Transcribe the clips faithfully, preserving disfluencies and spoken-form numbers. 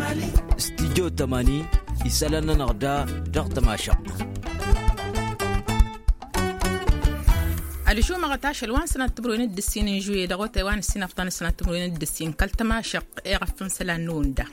استديو تمانين يسالنا نغدا دغت ماشق على شو ما غتاش الوان سنة تبروين الدسين جوي دغوت وان السنة فطان سنة تبروين الدسين كلت ماشق يغفن سلانون ده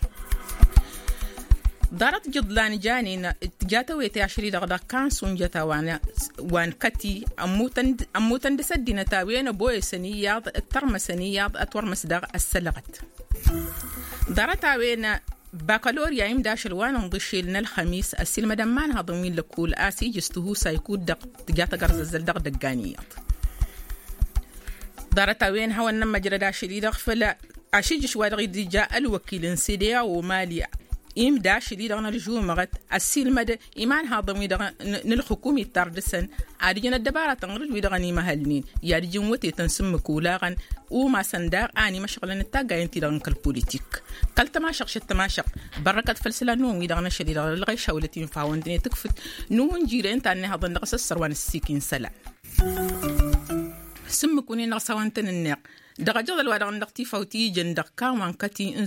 دارت جدلان جاني جاتا ويتي عشري دغدا كان سون جاتا وانا وان كتي اموتن اموتن دسدينا تاوين بوي سنيات الترم سنيات اتور مسدغ السلغت دارت وين باكالوريا يم داش الوان نضشي لنا الخميس السلمة دمان هضمين لكول آسي جستهو سايكود دق جاتا قرز الزلدغ دقانيات دارت وين هو النما جرى داش لي دغفل عشيج شوارغي دي جاء الوكيل انسيديا ومالي إم داش لي دغنا الجو مغت السلمة د إيمان هضمي دغ نلحكومي تردسن عادينا الدبارة تنغرج ويدغني مهلنين يارجون وتي تنسم كولاغن وما سندار اني مشغلن التاغا انتي دغن كالبوليتيك قلت ما شق شت ما شق بركه فلسلا نوم ويدغنا شديد لغي شاولتين فاوندني تكفت نون جيرين انت اني هضن نقص السروان السيكين سلا سمكوني نقصوانتن النق دغجد الوادغ نقتي فوتي جن دقا وانكتي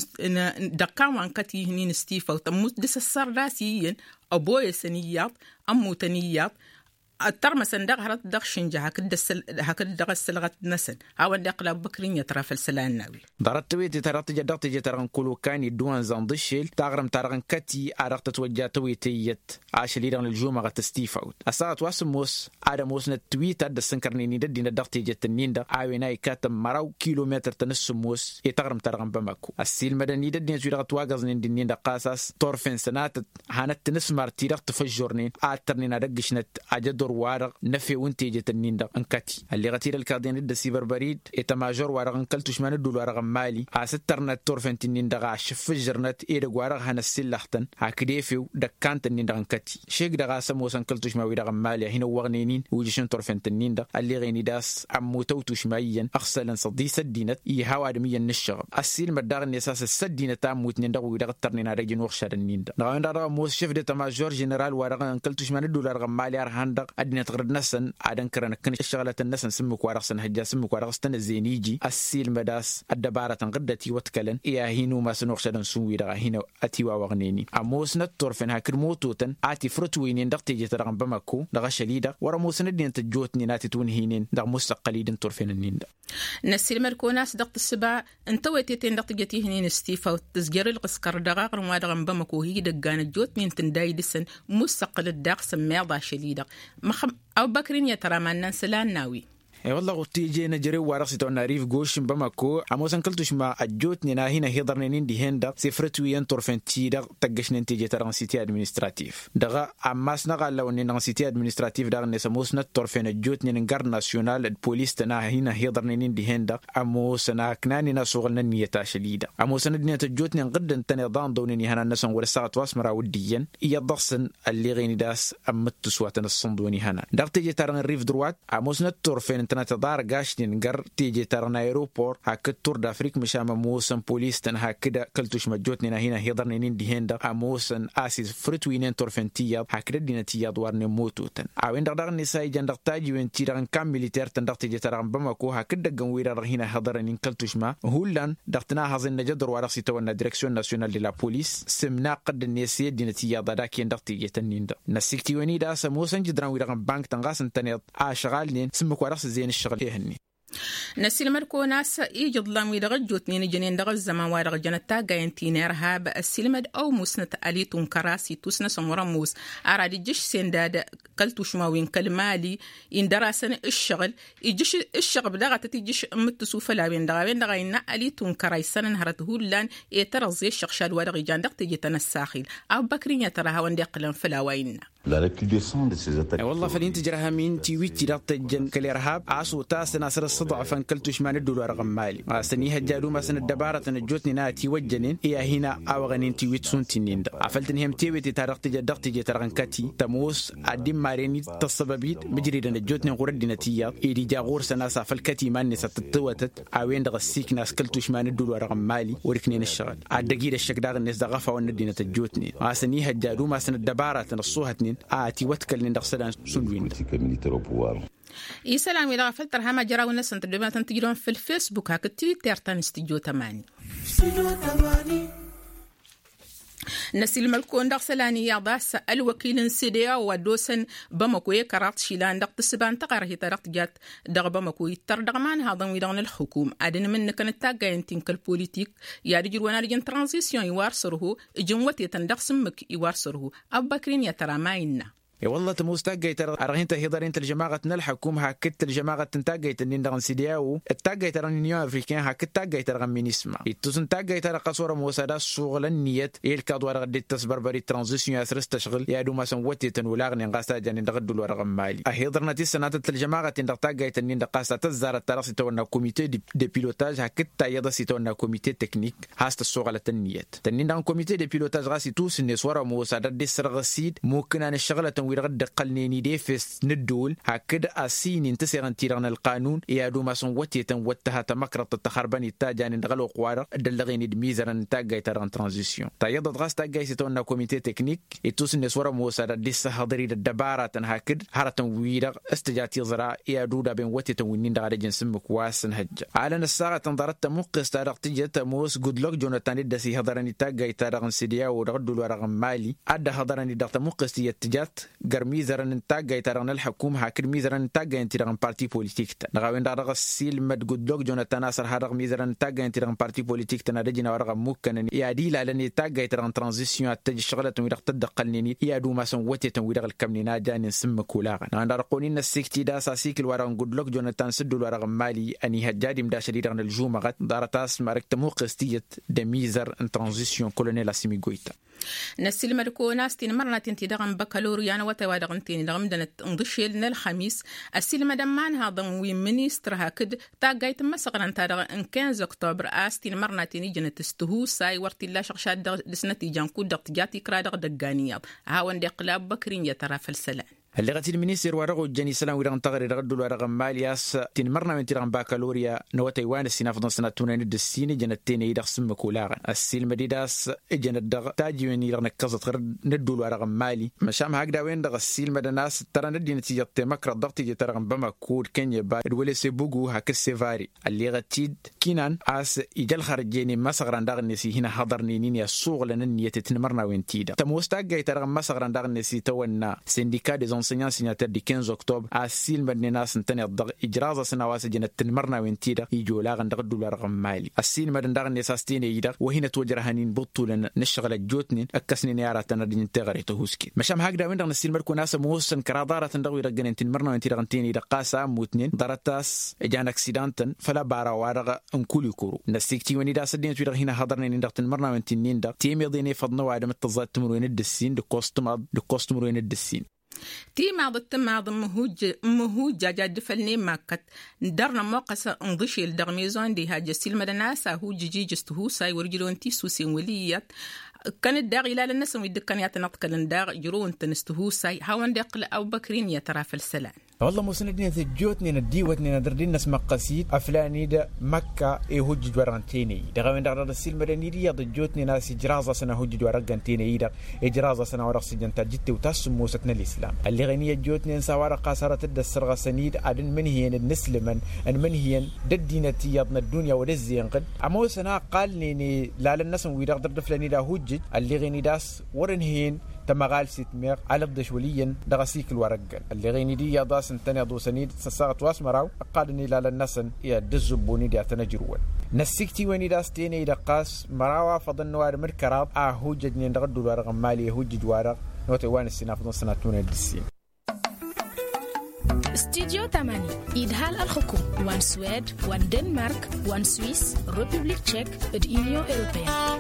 دقا وانكتي هنين ستيفو تموت دس السر راسيين ابوي سنيات امو تنيات الترم سندق هرت دخشنجه هكذا السل هكذا دغسلغت نسن هاو دقلا بكرين يترى فلسلان ناوي ضرت ويتي ترى جدقت جترن كلو كان يدوان زندشل تغرم ترغن كتي ارقت توجا تويتيت عاشلي دون الجمعه تستيفوت اسات واسموس ادموس نتويت اد سنكرني ددين دقت جتنين دا اويناي كاتم مراو كيلومتر تنسموس يتغرم ترغن بمكو السيل مدني ددين جويرت واغزن دين دا قاساس طرفين سنات هانت تنسمر تيرق تفجرنين اترنين دقشنت اجد وارغ نفي وانتي جتنين دا انكتي اللي غتير الكاردين الدا سيبر بريد اتماجور وارغ انكلتوش من الدول وارغ مالي عسترنت طرفنتين دا غاش فجرنت ايد وارغ هنا السلختن هكديفيو دكانتنين دا انكتي شيك دا غاسموس انكلتوش ما ويرغ مالي هنا وغنينين ويجيشن طرفنتين دا اللي غيني داس عمو توتوش مايين اخسلن صدي سدينت اي هوا ادميا نشغ السيل مدار النساس السدينه تام وتنين دا ويرغ ترنين رجن وخشدنين دا دا دا موس شيف دي تماجور جنرال وارغ انكلتوش من الدول وارغ مالي ارهاندق أدنى تغرد نسن عدن كرنا كن شغلة النسن سمك وارغسن هجا سمك وارغستن الزينيجي السيل مداس الدبارة تنقدتي وتكلن إيا هينو ما سنوخشدن سوي دغا هينو أتيوا وغنيني أموس نتطرفن هاكر موتوتن آتي فرطوينين دغ تيجي ترغن بمكو دغا شليدة ورموس ندين تجوتني ناتي تون هينين دغ مستقليدن طرفن النين دا نسيل مركوناس دغ السبع انتويتين دغ تجتي هنين استيفا وتزجر القسكر دغا غرما دغن بمكو هي دغان جوتنين تنداي دسن مستقل الدغ سميضا شليدة أو بكرين يترى من نسلان ناوي اي والله قلتي جينا جري ورقصي تو ناريف غوش بمكو اموسن كلتوش ما اجوتني نا هنا هيدرنين دي هندا سفرتو ينتور فنتي دا تغشن تيجي تران سيتي ادمنستراتيف دغا اماسنا قال لو ان سيتي ادمنستراتيف دا نسموسنا تورفن اجوتني نغار ناسيونال البوليس تنا هنا هيدرنين دي هندا اموسنا كناني ناسوغلنا نيتا شديده اموسن دي تجوتني قدن تنظام دونني هنا نسن ورسات واسمرا وديا يا ضخسن اللي غيني داس امت سواتن الصندوني هنا دا تيجي تران ريف دروات اموسنا تورفن تدار قاشتين قر تيجي ترى ايروبور هاك تور دافريك مشام موسن بوليس تن هكذا كلتوش مجوتني هنا هيدرنين دي هندا اموسن اسيس فرتوينين تورفنتيا هكذا دينتيا دوارن موتوتن اوين دغ نساي جندق تاجي وين تيران كام ميليتير تن دغ تيجي ترى بمكو هكذا غويرا هنا هدرنين كلتوش ما هولان دغتنا هازن نجدر وراسي تو ديريكسيون ناسيونال دي لا بوليس سمنا قد النسيه دينتيا داكي دغ تيجي تنين نسيكتي وني دا سموسن جدران ويرا بانك تنغاسن تنيط اشغالين سمك وراسي زين الشغل هني نسيل مركو ناس يجد لام يدغجوت نين جنين دغ الزمان وارغ جنتا غاينتين ارهاب السلمد او مسنه اليتون كراسي توسنا سمرموس ارادي جش سنداد قلتوش ما وين كلمالي ان دراسن الشغل يجش الشغل بدغه تيجش متسو فلا وين دغ وين دغينا اليتون كرايسن نهرته لان يترزي الشخشال وارغ جندق تيجي تنساخيل او بكرين يترها وندي قلن فلا وين La recrudescence de ces attaques. والله فلين تجرها مين تيويتي دغ تجن كالارهاب عاسو تاس ناصر ضعفا كلتوش ما ندول ورقم مالي ما سنيها جالو ما سن الدبارة تنجوتني ناتي وجنين هي هنا أوغنين تيويت سنتين دا عفلتن هم تيويتي تارقتي جدقتي جترغن كاتي تموس عديم ماريني تصبابيت مجريدا نجوتني غرد نتيا إيدي جاغور سناسا فالكاتي ماني ستتوتت عوين دغ السيك ناس كلتوش ما ندول ورقم مالي وركنين الشغل عدقيد الشك داغ الناس دغفا وندي نتجوتني ما سنيها جالو ما سن الدبارة تنصوهتنين آتي وتكلن دغ سدان سنوين يسلام إذا غفلت رها ما جرى والناس تدريبات تنتجرون في الفيسبوك هاك التويتر تنستجو تماني نسيل ملكون دق سلاني يعضاس الوكيل سيديا ودوسن بمكوي كرات شيلان دق تسبان تقره ترقت جات دق بمكوي تردغمان هذا ويدغن الحكوم أدن من كانت تاجين تنك البوليتيك ياري جروانا رجن ترانزيسيون يوارسره جنوتي تندق سمك يوارسره أبكرين يترى ماينا يا والله تموس تاجيت أرهنت هيدر أنت الجماعة نلحكم هكت الجماعة تنتاجيت إن دغن سيدياو التاجيت رن نيو أفريقيا هكت تاجيت رن مينيسما يتوسن تاجيت رقصورة موسادة شغل النية الكادوار قد تسبربري ترانزيشن يثرس تشغل يا دوما سنوتي تنولاغ نقاسا جاني دغدل ورقم مالي أهيدر نتي سنات الجماعة تندق تاجيت إن دقاسا تزار التراسي تونا كوميتي دي بيلوتاج هكت تايدا سيتونا كوميتي تكنيك هاست الشغل التنية تنين دغن كوميتي دي بيلوتاج غاسي توس النسوارة موسادة دي سرغسيد ممكن أن الشغلة ويرغد قلنيني ديفس ندول هكذا أسين انتسيغن تيران القانون يادو ما سن وتيتن وتها تمكرت التخرباني تاجان ندغلو قوارا دلغين دميزرن تاجاي تران ترانزيسيون تايضا غاس تاجاي سيتونا كوميتي تكنيك يتوس النسوار موسادة ديس هضري الدبارة هكذا هارتن ويرغ استجاتي زراء يادو دا بين وتيتن ونين دغالي جنسمك واسن هج على الساعة تنظرت موقس تارق تجت موس جودلوك جوناتان دسي هضرني تاجاي تران سيديا ودغدل ورغم مالي أدى هضرني دغت موقس يتجات ميزرن انتاجا يترن الحكومة هكذا ميزرن انتاجا ينترن بارتي بوليتيك نغاوين دارغ السيل مد جودلوك جوناتان ناصر هارغ ميزرن انتاجا ينترن بارتي بوليتيك تنادجنا ورغ ممكن ياديل على انتاجا يترن ترانزيسيون اتج شغله ويرغ تدقلني يادو ما سن وتي ويرغ الكمنينا جان نسم كولاغا ناندار قونين السيكتي دا ساسيكل ورغ جودلوك جوناتان سدول ورغ مالي اني هجادي مدا شديدن الجومه دارتاس ماركت موقستيت دميزر ان ترانزيسيون كولونيل اسيمي غويتا نسيل ملكو ناستين مرنا تنتي دغم بكالوريانا وتوادغن تيني دغم دنت انضشيل الخميس السيل مدمان هذا وي مينيستر هكد تاغايت مسقرن تادغ ان خمسة اكتوبر استين مرنا تيني جنت استهو ساي ورتي لا شخشاد دسنتي جانكو دغت جاتي كرا دغ دغانيا هاون دي قلاب بكرين يترى فالسلام اللي غتي المينيستر ورغو جاني سلام ويران تغري رغدو ورغ مالياس تين مرنا من تيران بكالوريا نو تايوان السيناف سنه تونين الدسين جنتين يدغ سمكولاغ السيل مديداس جنت دغ تاجي وين يرن كزت ندول ورغ مالي مشام هكذا وين دغ السيل مدناس ترى ندي نتيجه مكر ضغط يترغم بما كود كينيا با الولي سيبوغو هك السيفاري اللي غتيد كينان اس يجل خرجيني مسغران دغ نسي هنا حضرني ني السوق لن يتتنمرنا وين تيدا تموستاغ يترغم مسغران دغ نسي تونا سينديكا دي enseignants signataires du quinze octobre asil madina santani dag ijraza sanawas janat marna wentida ijola gandaq dolar mali asil madandag nesastine yida وهنا توجرهنين بطولن نشغل الجوتنين اكسني نياراتنا دين تغريته هوسكي مشام هكذا وين نسيل مركو ناس موسن كراداره تندغ يرجن انت مرنا وانت رغنتيني دقاسا موتنين درتاس جان اكسيدانتن فلا بارا وارغ انكل كورو نسيكتي وني داس دين توير هنا حضرنا ندقت مرنا وانت نين دق تيمي ديني فضنا وعدم التزات تمرين الدسين دكوستم دكوستم وين الدسين تيما ضد ما ضم مهوج مهوج جاد فلني ماكت ندرنا موقس انضشي الدغميزون دي هاج سيل مدناس هو جيجي جستهو ساي ورجلون تي سوسين وليات كانت داغ الى الناس ويدكن يتنطق النداغ جرون تنستهو ساي هاون دقل او بكرين يترى في السلام والله مسندين ثجوتني نديوتني ندردين نسمع قصيد افلاني دا مكه اي هوج جورانتيني دغا ندغ السيل مدني دي ضجوتني ناس جرازه سنه هوج جورانتيني يدا جرازه سنه ورق سجنتا جتي وتسمو ستنا الاسلام اللي غنيه جوتني سوار قاصره الدسرغ سنيد ادن من هي النسلمن ان من هي ددينتي يضنا الدنيا ودزين قد امو سنه قالني لا للناس ويدغ درد فلاني دا هوج اللي غني داس ورنهين تمغال ستمير على بدش وليا دغسيك الورق اللي غيني دي يضاس انتني ضو سنيد سساغت واسمراو قادني لا للنسن يا دزبوني دي اتنجرون نسيكتي ويني داس تيني دقاس مراوا فضل نوار مركراب اه هوجدني ندغدو الورق مالي هوجد ورق نوتي وان السنافضون سنتون الدسين استديو تماني إدهال الحكوم وان سويد وان دنمارك وان سويس ريبوبليك تشيك اليونيو إوروبيا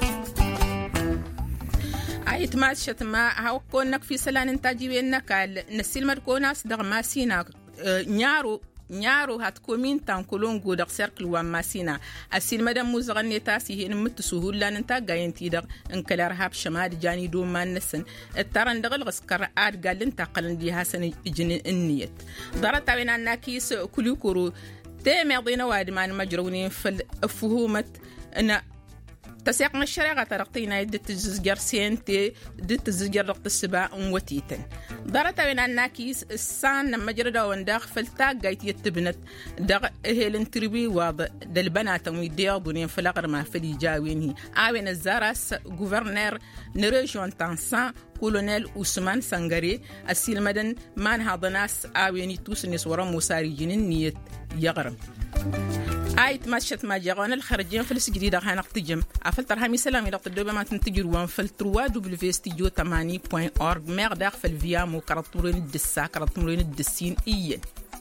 عيت ما شتما هاو كونك في سلان انتاجي وينك نسيل مركوناس دغ ماسينا نيارو نيارو هات كومين تان كولونغو دغ سيركل وان ماسينا اسيل مدام موزغني تاسي هن متسهول لان انتا غاينتي دغ انكلار هاب شمال جاني دو ما نسن الترن دغ الغسكر اد قال انت قلن دي حسن جن النيت ضرت بين الناكيس كلوكورو تيمي ضينا واد ما مجرونين في الفهومه ان تسيق الشريعة ترقينا يد تزجر سينتي دي تزجر رقت السباع وتيتن دارت بين الناكيس السان مجرد ونداخ فلتاق جايت يتبنت دغ هيلن تربي واض دالبنات ويديا بنين فلقر ما فلي جاويني آوين الزارس غوفرنر نريجون تانسان كولونيل عثمان سانغاري السيل مدن مان هذا ناس آويني توسنس ورا موساري جنين نيت يغرم آيت ماشت ما جاغون الخرجين فلس جديدة خان اقتجم أفلتر هامي سلامي لقد دوبة ما تنتجر وان فلتروا دبليو ستيجو ثمانية نقطة أورغ ميغ داخل فيا مو كرطورين الدسا كرطورين الدسين إيين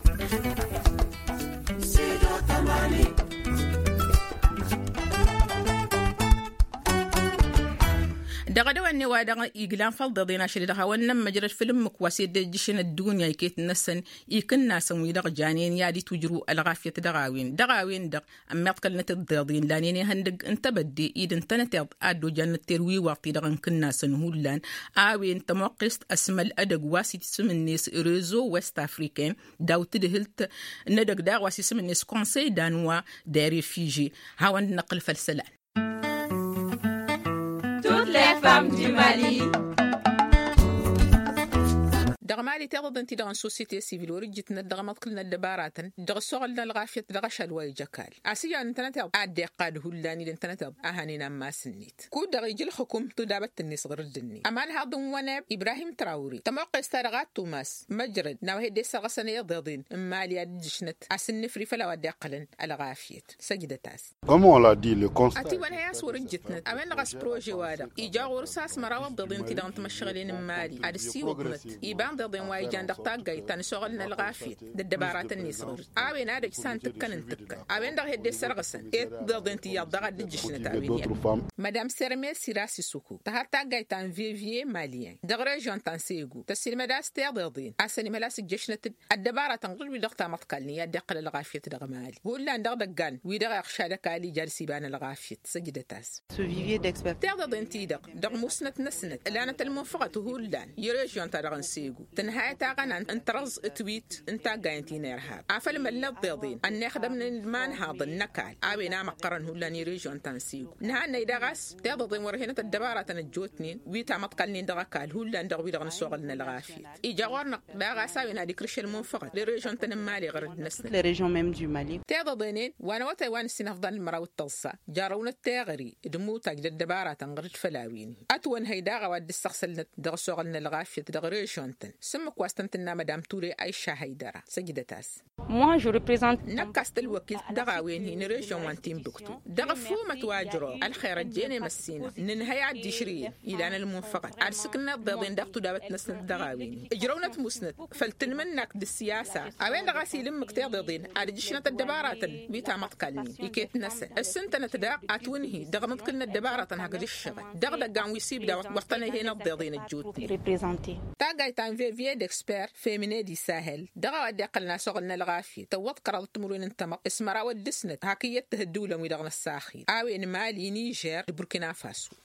دغدو أني وادغ إيجلان فلض ضينا شريدها ونم مجرد فيلم مكواسي دجشن الدنيا يكيت نسن يكن ناس ويدغ جانين يادي تجرو الغافية دغاوين دغاوين دغ أما يتقل نتضاضين لانيني هندق انت بدي إيد انت نتض آدو جان التروي واقتي دغن كنا سنهولان آوين تموقست اسم الأدق واسي تسم الناس ريزو ويست أفريكان داو تدهلت ندق داغ واسي تسم الناس كونسي دانوا داري فيجي هاوان نقل فالسلان Les femmes du Mali. دغمالي تغض انت دغن سوسيتي سيفيل ورجتنا دغمت كلنا الدبارات دغ الشغل الغافية دغ شلوي جكال اسيا انترنت ادي قاد هولاني الانترنت اهانينا ما سنيت كود دغ يجي الحكم تدابت الناس غير الدني امان هذا وناب ابراهيم تراوري تموقع استرغات توماس مجرد ناوي دي سغسن يضضين مالي دجشنت اسن فري فلا ودي قلن الغافية سجدتاس comme on l'a dit le constat اتي ولا ياس ورجتنا امان غاس بروجي وادا ايجا ورساس مراوض ضدين تي مشغلين مالي ادسي وقمت يبان ضدين واي جان دقتا جايتان شغلنا الغافية الدبارات النصغر اوين هذا سان تكن تكن اوين دغ هدي سرغسن ايه ضدين تي يضغ دجشنا تاوين مدام سيرمي سيراسي سوكو تهاتا جايتان فيفي ماليين دغ ريجون تانسيغو تسيل مداس تي ضدين اسني ملاس جشنه الدبارات تنقل بدقتا متقلني يدقل الغافية دغ مالي ولا دغ دغان ويدغ خشادك علي جالسي بان الغافية سجدتاس Vivier d'experts. تعضد انتي دق دق مسنت نسنت لانت المنفقة هولان يريجون ترغن سيغو تنهاية تاغن انترز تويت انتا قاينتي نيرهاب عفل من الضيضين ان يخدم المان هذا النكال ابينا مقرن هولان يريجون تنسيغو نها نيدغس تعضد ورهنة الدبارة تنجوتنين ويتا متقلنين دغكال هولان دغ بيدغن سوغلنا الغافية ايجا غورنق داغاسا وينا ديكرش المنفقة لريجون تنمالي غرد نسنت Les régions même du Mali. تعضدينين وانا وتايوان السنفضان المراو التلصة جارون التاغري دمو تاجد الدبارة تنغرج فلاويني أتون هيدا غواد السخسل دغ شغلنا الغافية دغ ريشونتن سمك واستنتنا مدام توري أيشا هيدرا سجدتاس Moi, je représente. نكست الوكيل دغاوين هي ريجون وانتين بكتو دغ فومة واجرو الخير الجيني مسينا ننهي عدي شري إلى أن المنفقة عرسكنا الضيضين دغتو دابت نسنة دغاوين إجرونة مسند فلتن منك بالسياسة أوين دغاسي لمك تيضيضين أرجشنة الدبارات بيتا متقلني يكيت نسن السنتنة داق أتونهي دغ متقلنا الدبارة هكذا الشغل دغ دغان ويسيب دا وقتنا هنا الضيضين الجوتني Représenter. تاقاي تان في في ديكسبير فيميني دي ساهل دغا ودي قلنا شغلنا الغافية توت قرض تمرين انتمق اسمرا ودسنت هاكية الدولة ويدغنا الساخي آوين مالي نيجير بوركينا فاسو